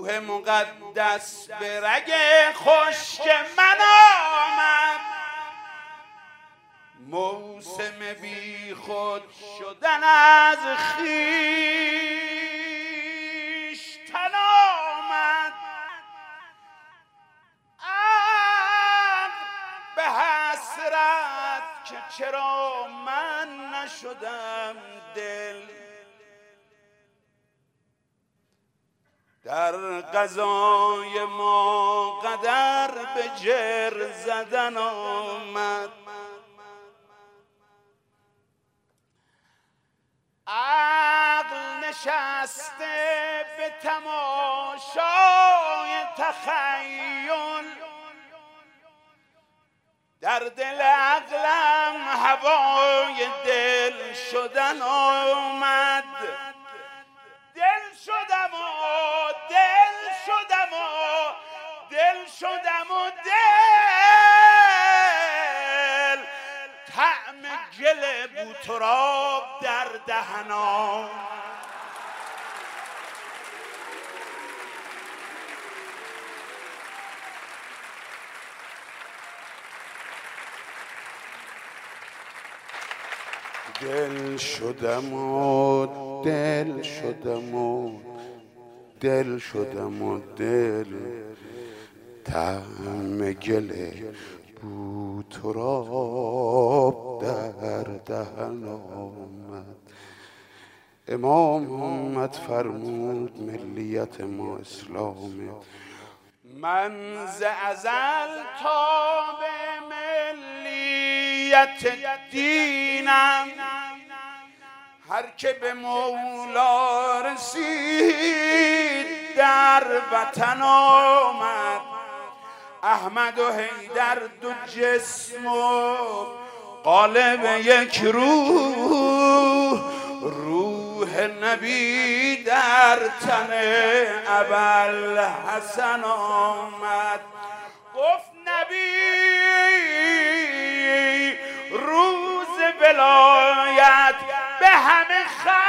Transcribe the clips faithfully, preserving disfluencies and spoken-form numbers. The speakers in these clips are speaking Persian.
روح مقدس به رگ خشک من آمد، موسم بی خود شدن از خویشتن آمد. عقل به حسرت که چرا من نشدم دل، در قضای ما قدر به جر زدن آمد. عقل نشسته به تماشای تخیل، در دل عقلم هوای دل شدن آمد. دل شدم و دل شدم و دل شدم و دل، طعم گل بوتراب در دهنم. دل شدم و دل شدم و دل شدم و دل، طعم گل بوتراب در دهن آمد. امام محمد فرمود ملیت ما اسلامه، من ز ازل تا به ملیت دینم، هر که به مولا رسید در وطن آمد. احمد و حیدر دو جسم و قالب یک روح، روح نبی در تن ابوالحسن آمد. گفت نبی روز ولایت به همه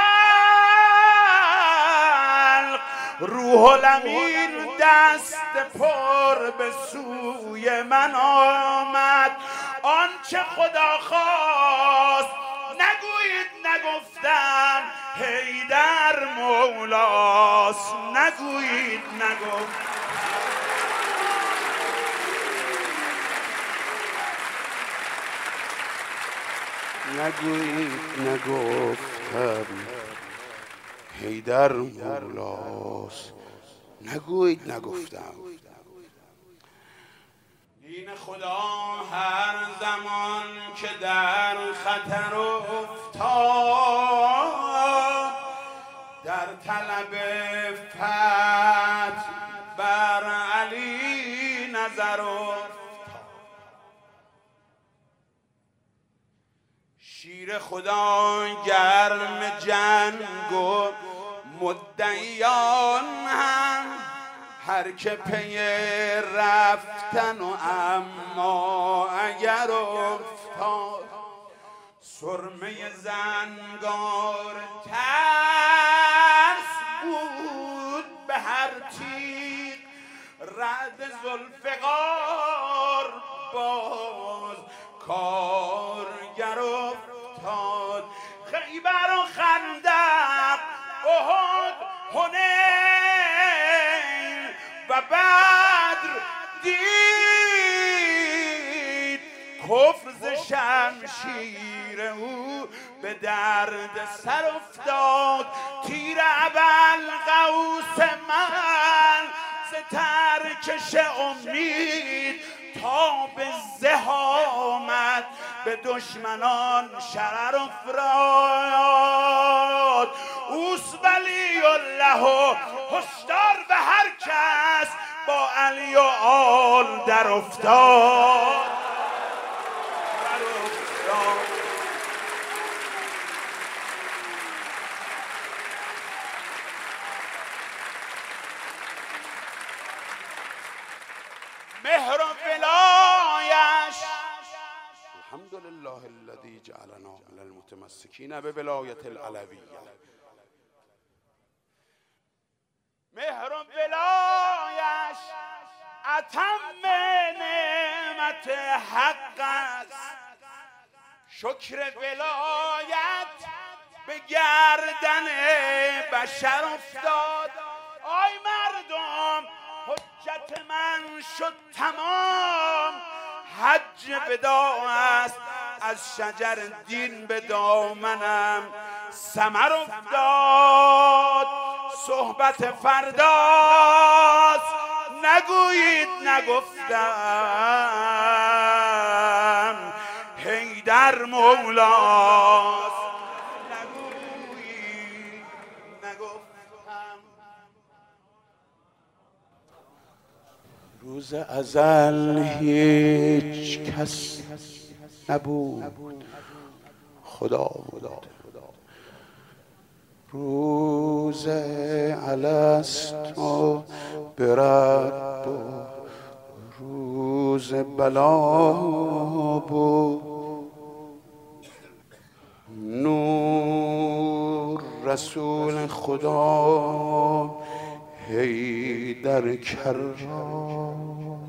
خلق، روح الامین دست پر به سوی من آمد. آنچه خدا خواست نگویید نگفتم، حیدر مولاست نگویید نگفتم. نگویید نگفتم، حیدر مولاست نگویید نگفتم. دین خدا هر زمان که در خطر افتاد، در طلب فتح بر علی نظر افتاد. شیر خدا گرم جنگ و مدعیان هم، هر که پی رفتن و اما اگر افتاد. سرمه زنگار ترس بود به هر تیغ، رعد ذوالفقار باز کارگر افتاد. خیبر و خندق، احد، حنین و بدر دید، کفر ز شمشیر او به درد سر افتاد. تیر ابوالقوس من ز ترکش امید تا به زحامت به دشمنان شرر افراد. اوست ولی الله و هشدار به هر کس با علی و آل در افتاد. مهر و ولایش الحمدلله الذی جعلنا من المتمسکین به ولایت العلویه. مهر و ولایش اتم نعمت حق است شکر ولایت به گردن بشر افتاد. آی مردم حجت من شد تمام، حج وداع است از شجر دین به دامنم ثمر افتاد. صحبت فرداست نگویید نگفتم، حیدر مولاست نگویید نگفتم. روز ازل هیچ کس نبود خدا بود، روز الستو برب و روز بلا بود. نور رسول خدا حیدر کرار،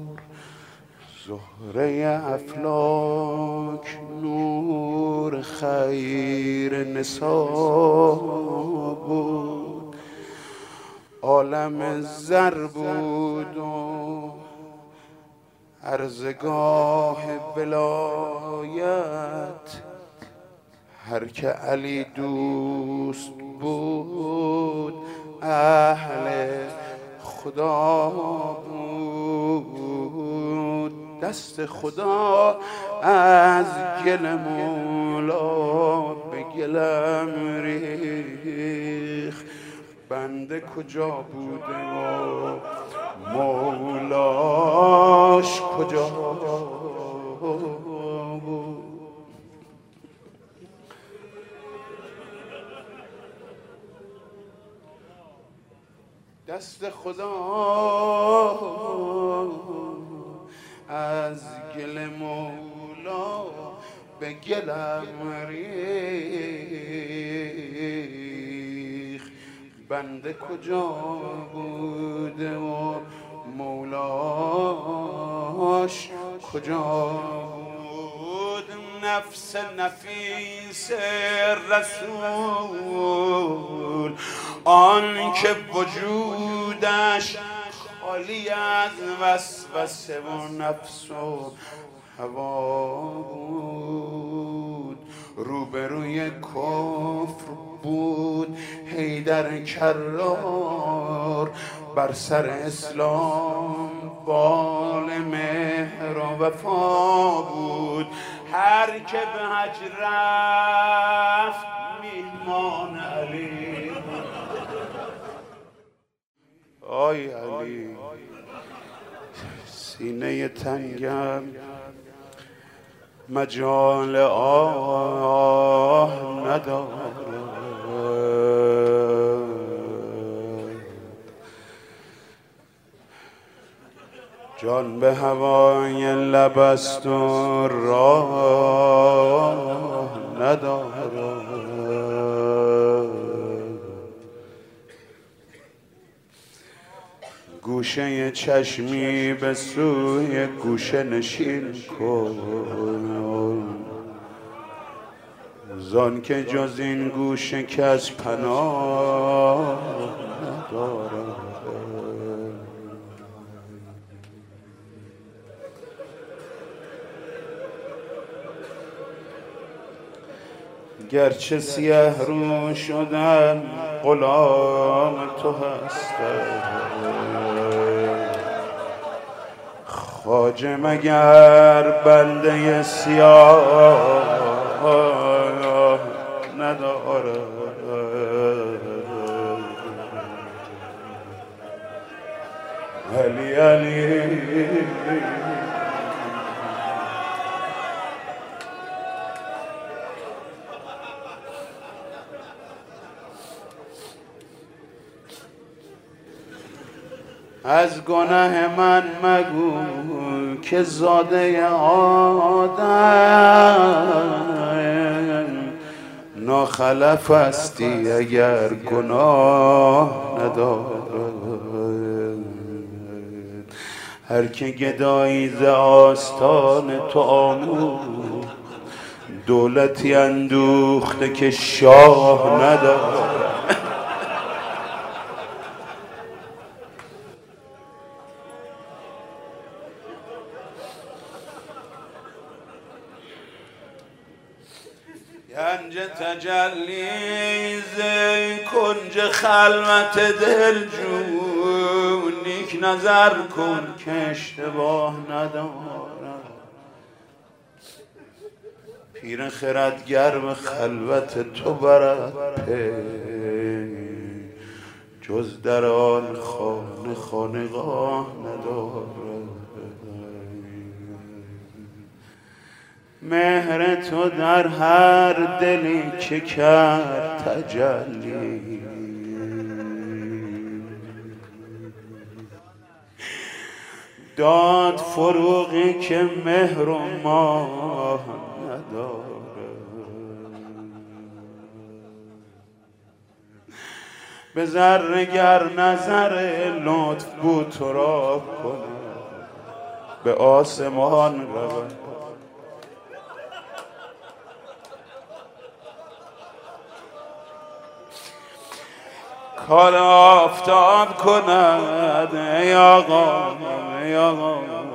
زهره افلاک نور خیر نسا بود. عالم زر بود و عرضگاه ولایت، هر که علی دوست بود اهل خدا بود. دست خدا از گل مولا به گلم ریخ، بنده کجا بوده و مولاش کجا بود. دست خدا از گل مولا به گلم ریخ، بنده کجا بوده و مولاش کجا بود. نفس نفیس رسول آن که وجودش خالی از وسوسه و نفس و هوا بود، روبروی کفر بود حیدر کرار، بر سر اسلام بال مهر و وفا بود. هر که به حج رفت میهمان علی. آی علی سینه تنگم مجال آه ندارد، جان به هوای لب است و راه ندارد. گوشه چشمی به سوی گوشه نشین کن، زان که جز این گوشه کس پناه ندارد. گرچه سیه رو شدن غلام تو هستم، خواجه مگر بنده سیاه ندارد. علی علی از گناه من مگو که زاده آدم ناخلف استی اگر گناه ندارد. هر که گدایی ز آستان تو آموخت، دولتی اندوخته که شاه نداره. گنج تجلی ز کنج خلوت دل جو، نیک نظر کن که اشتباه ندارم. پیر خردگر به خلوت تو برد پی، جز در آن خانه خانقاه ندارد. مهر تو در هر دلی که کرد تجلی، داد فروغی که مهر و ماه نداره. به ذره گر نظر لطف بود تو را کنه، به آسمان رود. کار آفتاب کند ای آقا ای آقا